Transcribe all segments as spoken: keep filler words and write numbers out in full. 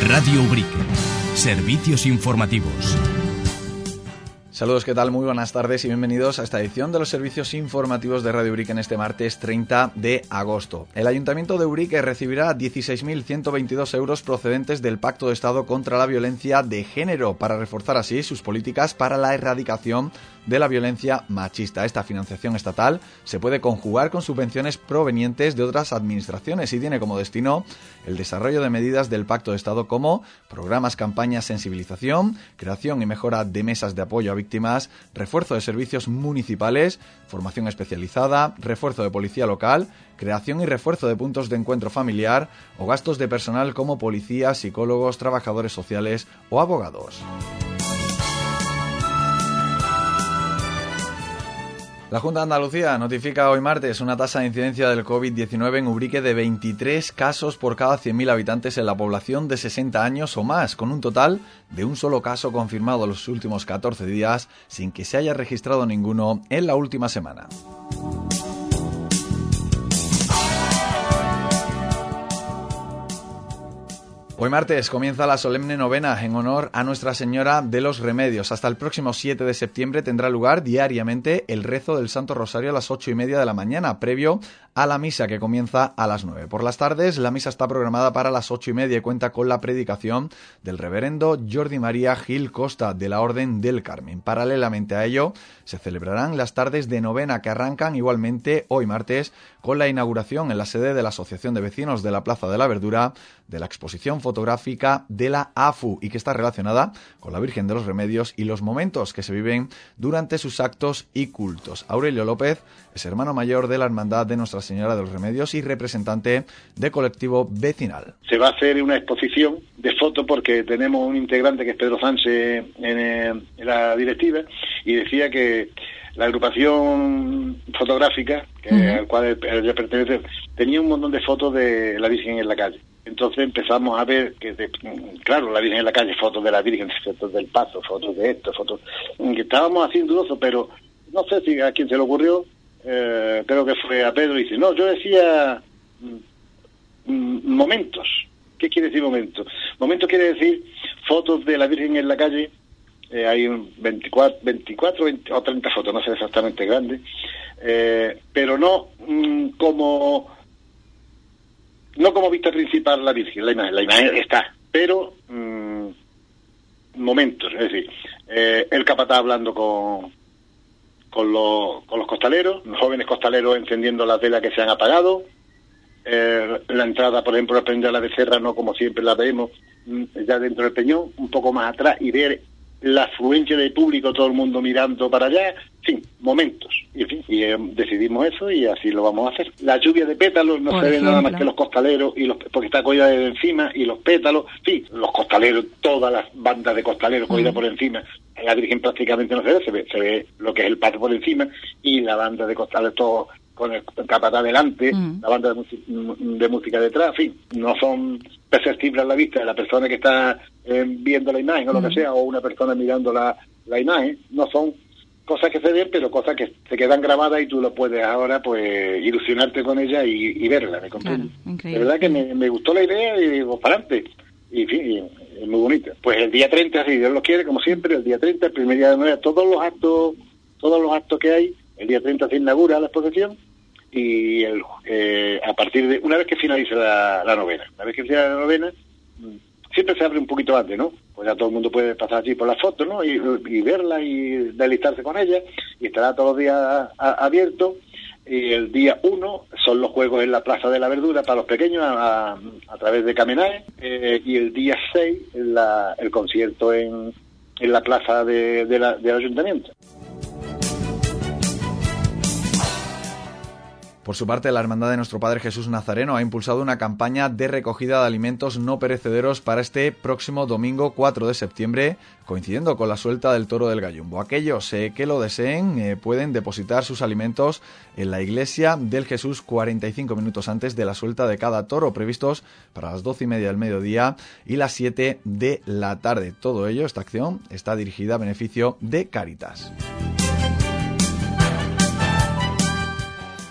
Radio Ubrique. Servicios informativos. Saludos, ¿qué tal? Muy buenas tardes y bienvenidos a esta edición de los servicios informativos de Radio Ubrique en este martes treinta de agosto. El Ayuntamiento de Ubrique recibirá dieciséis mil ciento veintidós euros procedentes del Pacto de Estado contra la Violencia de Género para reforzar así sus políticas para la erradicación de la violencia machista. Esta financiación estatal se puede conjugar con subvenciones provenientes de otras administraciones y tiene como destino el desarrollo de medidas del Pacto de Estado como programas, campañas, sensibilización, creación y mejora de mesas de apoyo a víctimas, refuerzo de servicios municipales, formación especializada, refuerzo de policía local, creación y refuerzo de puntos de encuentro familiar o gastos de personal como policías, psicólogos, trabajadores sociales o abogados. La Junta de Andalucía notifica hoy martes una tasa de incidencia del COVID diecinueve en Ubrique de veintitrés casos por cada cien mil habitantes en la población de sesenta años o más, con un total de un solo caso confirmado en los últimos catorce días, sin que se haya registrado ninguno en la última semana. Hoy martes comienza la solemne novena en honor a Nuestra Señora de los Remedios. Hasta el próximo siete de septiembre tendrá lugar diariamente el rezo del Santo Rosario a las ocho y media de la mañana, previo a la misa que comienza a las nueve. Por las tardes, la misa está programada para las ocho y media y cuenta con la predicación del reverendo Jordi María Gil Costa de la Orden del Carmen. Paralelamente a ello, se celebrarán las tardes de novena que arrancan igualmente hoy martes con la inauguración en la sede de la Asociación de Vecinos de la Plaza de la Verdura de la exposición fotográfica de la A F U y que está relacionada con la Virgen de los Remedios y los momentos que se viven durante sus actos y cultos. Aurelio López es hermano mayor de la Hermandad de Nuestra Señora de los Remedios y representante de colectivo vecinal. Se va a hacer una exposición de fotos porque tenemos un integrante que es Pedro Sánchez en, en la directiva y decía que la agrupación fotográfica que, uh-huh. al cual ella pertenece tenía un montón de fotos de la Virgen en la calle. Entonces empezamos a ver que, de, claro, la Virgen en la calle, fotos de la Virgen, fotos del Paso, fotos de esto, fotos que estábamos haciendo dudoso, pero no sé si a quién se le ocurrió, eh, creo que fue a Pedro, y dice, no, yo decía mm, momentos. ¿Qué quiere decir momentos? Momentos quiere decir fotos de la Virgen en la calle, eh, hay veinticuatro, veinticuatro veinte, o treinta fotos, no sé exactamente grandes, eh, pero no mm, como... No como vista principal la Virgen, la imagen, la imagen está, pero mmm, momentos, es decir, eh, el capataz hablando con con los, con los costaleros, los jóvenes costaleros encendiendo las velas que se han apagado, eh, la entrada, por ejemplo, a prender la becerra, no como siempre la vemos, ya dentro del peñón, un poco más atrás, y ver la afluencia de público, todo el mundo mirando para allá, en fin, momentos. Y, en fin, y eh, decidimos eso y así lo vamos a hacer. La lluvia de pétalos no por se ejemplo. ve nada más que los costaleros, y los porque está cogida de encima, y los pétalos, sí, los costaleros, todas las bandas de costaleros cogidas uh-huh. por encima. La Virgen prácticamente no se ve, se ve, se ve lo que es el patio por encima, y la banda de costaleros todos con el capataz delante, uh-huh. la banda de, música, de música detrás, en fin, no son perceptibles a la vista de la persona que está eh, viendo la imagen o lo uh-huh. que sea, o una persona mirando la, la imagen, no son cosas que se ven, pero cosas que se quedan grabadas y tú lo puedes ahora pues ilusionarte con ella y, y verla, ¿me comprendes? Claro, de verdad que me, me gustó la idea y digo, para adelante, y en fin, es muy bonita. Pues el día treinta, si Dios lo quiere, como siempre, el día treinta, el primer día de novena, todos los actos, todos los actos que hay, el día treinta se inaugura la exposición y el, eh, a partir de, una vez que finalice la, la novena, una vez que finalice la novena, siempre se abre un poquito antes, ¿no? Pues ya todo el mundo puede pasar allí por las fotos, ¿no? Y, y verla y deleitarse con ella, y estará todos los días a, a, abierto. Y el día uno son los juegos en la Plaza de la Verdura para los pequeños a, a, a través de Camenae, eh, y el día seis la, el concierto en, en la plaza de, de la, del Ayuntamiento. Por su parte, la Hermandad de Nuestro Padre Jesús Nazareno ha impulsado una campaña de recogida de alimentos no perecederos para este próximo domingo cuatro de septiembre, coincidiendo con la suelta del Toro del Gallumbo. Aquellos eh, que lo deseen eh, pueden depositar sus alimentos en la iglesia del Jesús cuarenta y cinco minutos antes de la suelta de cada toro, previstos para las doce y media del mediodía y las siete de la tarde. Todo ello, esta acción, está dirigida a beneficio de Cáritas.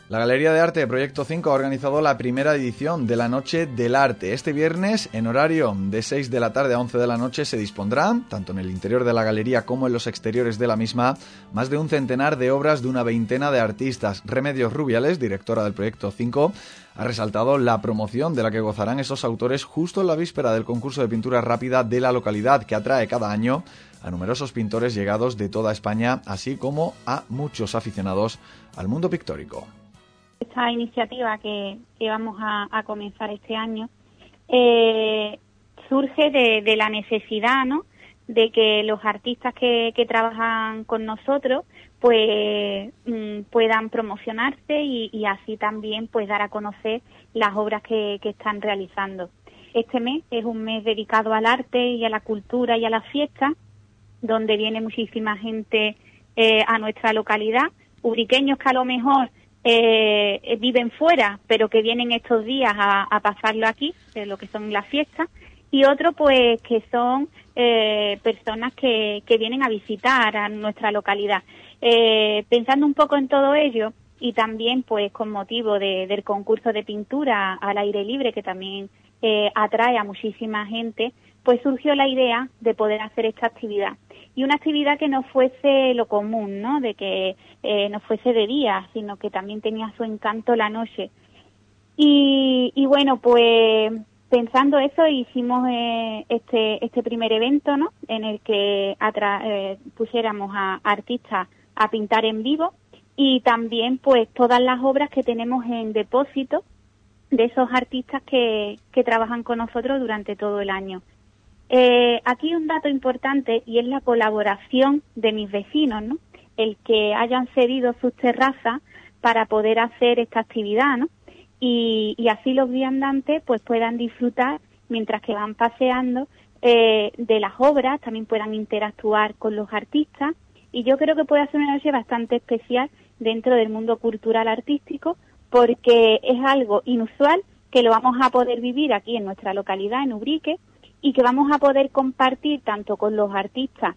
La Galería de Arte de Proyecto cinco ha organizado la primera edición de la Noche del Arte. Este viernes, en horario de seis de la tarde a once de la noche, se dispondrá, tanto en el interior de la galería como en los exteriores de la misma, más de un centenar de obras de una veintena de artistas. Remedios Rubiales, directora del Proyecto cinco, ha resaltado la promoción de la que gozarán esos autores justo en la víspera del concurso de pintura rápida de la localidad, que atrae cada año a numerosos pintores llegados de toda España, así como a muchos aficionados al mundo pictórico. Esta iniciativa que, que vamos a, a comenzar este año eh, surge de, de la necesidad, ¿no?, de que los artistas que, que trabajan con nosotros pues mm, puedan promocionarse y, y así también pues dar a conocer las obras que, que están realizando. Este mes es un mes dedicado al arte y a la cultura y a las fiestas, donde viene muchísima gente eh, a nuestra localidad, ubriqueños que a lo mejor Eh, viven fuera, pero que vienen estos días a, a pasarlo aquí, de lo que son las fiestas, y otros pues que son eh, personas que, que vienen a visitar a nuestra localidad. Eh, pensando un poco en todo ello, y también pues con motivo de, del concurso de pintura al aire libre, que también eh, atrae a muchísima gente, pues surgió la idea de poder hacer esta actividad. Y una actividad que no fuese lo común, ¿no?, de que eh, no fuese de día, sino que también tenía su encanto la noche. Y, y bueno, pues pensando eso, hicimos eh, este este primer evento, ¿no?, en el que atra- eh, pusiéramos a artistas a pintar en vivo, y también pues todas las obras que tenemos en depósito de esos artistas que, que trabajan con nosotros durante todo el año. Eh, aquí un dato importante, y es la colaboración de mis vecinos, ¿no?, el que hayan cedido sus terrazas para poder hacer esta actividad, ¿no?, y, y así los viandantes pues puedan disfrutar mientras que van paseando eh, de las obras, también puedan interactuar con los artistas, y yo creo que puede ser una noche bastante especial dentro del mundo cultural artístico, porque es algo inusual que lo vamos a poder vivir aquí en nuestra localidad, en Ubrique, y que vamos a poder compartir tanto con los artistas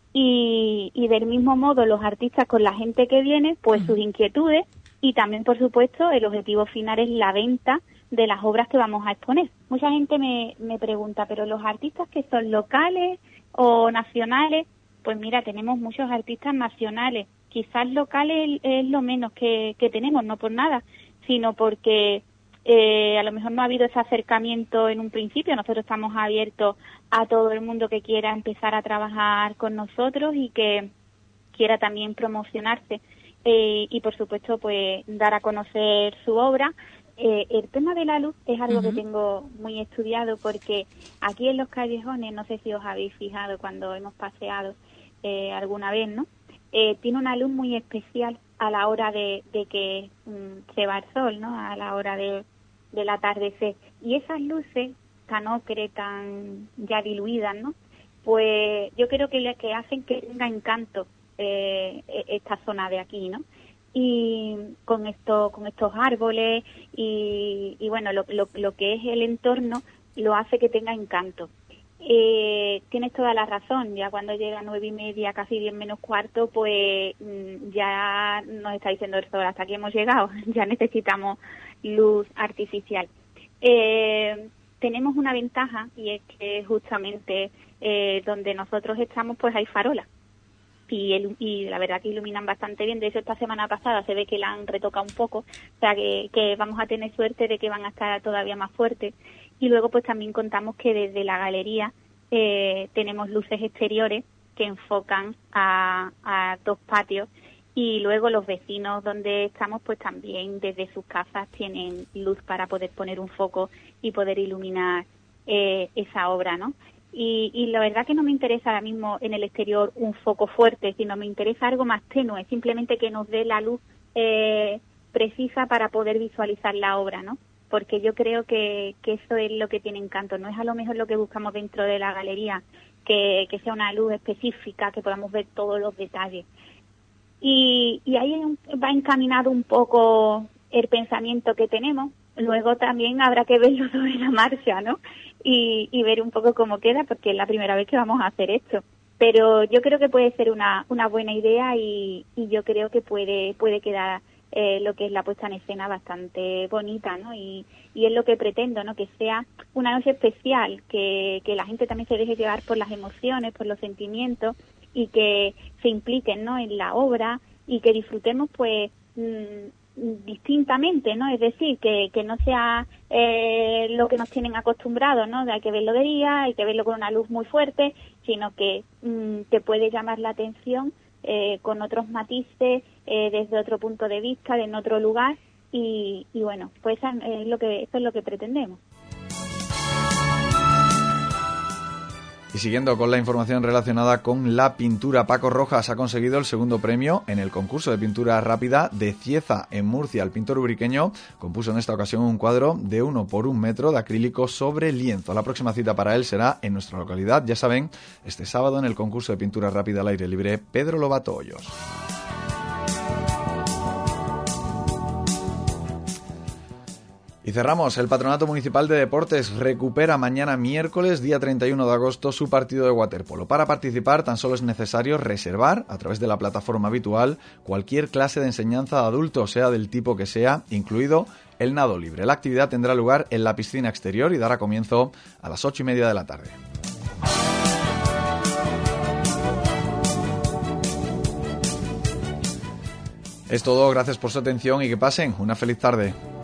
y, y del mismo modo los artistas con la gente que viene, pues sus inquietudes, y también, por supuesto, el objetivo final es la venta de las obras que vamos a exponer. Mucha gente me, me pregunta, ¿pero los artistas que son locales o nacionales? Pues mira, tenemos muchos artistas nacionales. Quizás locales es lo menos que, que tenemos, no por nada, sino porque Eh, a lo mejor no ha habido ese acercamiento en un principio. Nosotros estamos abiertos a todo el mundo que quiera empezar a trabajar con nosotros y que quiera también promocionarse eh, y por supuesto pues dar a conocer su obra. Eh, el tema de la luz es algo uh-huh. que tengo muy estudiado, porque aquí en los callejones, no sé si os habéis fijado cuando hemos paseado eh, alguna vez, ¿no? Eh, tiene una luz muy especial a la hora de, de que um, se va el sol, ¿no?, a la hora de, del atardecer. Y esas luces tan ocre, tan ya diluidas, ¿no?, pues yo creo que, que hacen que tenga encanto eh, esta zona de aquí, ¿no? Y con esto, con estos árboles y, y bueno, lo, lo, lo que es el entorno lo hace que tenga encanto. Eh, tienes toda la razón, ya cuando llega nueve y media, casi diez menos cuarto, pues ya nos está diciendo el sol, hasta aquí hemos llegado, ya necesitamos luz artificial. Eh, tenemos una ventaja, y es que justamente eh, donde nosotros estamos pues hay farolas, y, el, y la verdad que iluminan bastante bien. De hecho, esta semana pasada se ve que la han retocado un poco, o sea que, que vamos a tener suerte de que van a estar todavía más fuertes. Y luego pues también contamos que desde la galería eh, tenemos luces exteriores que enfocan a, a dos patios, y luego los vecinos donde estamos pues también desde sus casas tienen luz para poder poner un foco y poder iluminar eh, esa obra, ¿no? Y, y la verdad que no me interesa ahora mismo en el exterior un foco fuerte, sino me interesa algo más tenue, simplemente que nos dé la luz eh, precisa para poder visualizar la obra, ¿no? Porque yo creo que, que eso es lo que tiene encanto. No es a lo mejor lo que buscamos dentro de la galería, que, que sea una luz específica, que podamos ver todos los detalles. Y, y ahí va encaminado un poco el pensamiento que tenemos. Luego también habrá que verlo sobre la marcha, ¿no? Y, y ver un poco cómo queda, porque es la primera vez que vamos a hacer esto. Pero yo creo que puede ser una, una buena idea y, y yo creo que puede, puede quedar eh, lo que es la puesta en escena bastante bonita, ¿no? Y, y es lo que pretendo, ¿no? Que sea una noche especial, que, que la gente también se deje llevar por las emociones, por los sentimientos y que se impliquen, ¿no? En la obra y que disfrutemos, pues, mmm, distintamente, ¿no? Es decir, que, que no sea eh, lo que nos tienen acostumbrados, ¿no? De hay que verlo de día, hay que verlo con una luz muy fuerte, sino que mmm, te puede llamar la atención eh, con otros matices, eh, desde otro punto de vista, en otro lugar, y, y bueno, pues es lo que, eso es lo que pretendemos. Y siguiendo con la información relacionada con la pintura, Paco Rojas ha conseguido el segundo premio en el concurso de pintura rápida de Cieza, en Murcia. El pintor ubriqueño compuso en esta ocasión un cuadro de uno por un metro de acrílico sobre lienzo. La próxima cita para él será en nuestra localidad, ya saben, este sábado en el concurso de pintura rápida al aire libre Pedro Lobato Hoyos. Y cerramos. El Patronato Municipal de Deportes recupera mañana miércoles, día treinta y uno de agosto, su partido de waterpolo. Para participar tan solo es necesario reservar, a través de la plataforma habitual, cualquier clase de enseñanza de adultos, sea del tipo que sea, incluido el nado libre. La actividad tendrá lugar en la piscina exterior y dará comienzo a las ocho y media de la tarde. Es todo, gracias por su atención y que pasen una feliz tarde.